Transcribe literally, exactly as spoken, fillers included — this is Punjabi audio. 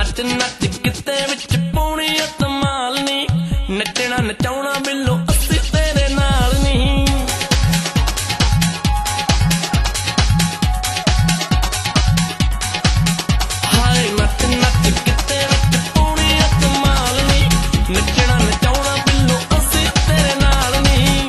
नच नच किते विच पाउणी धमाल नी नचना नचाउणा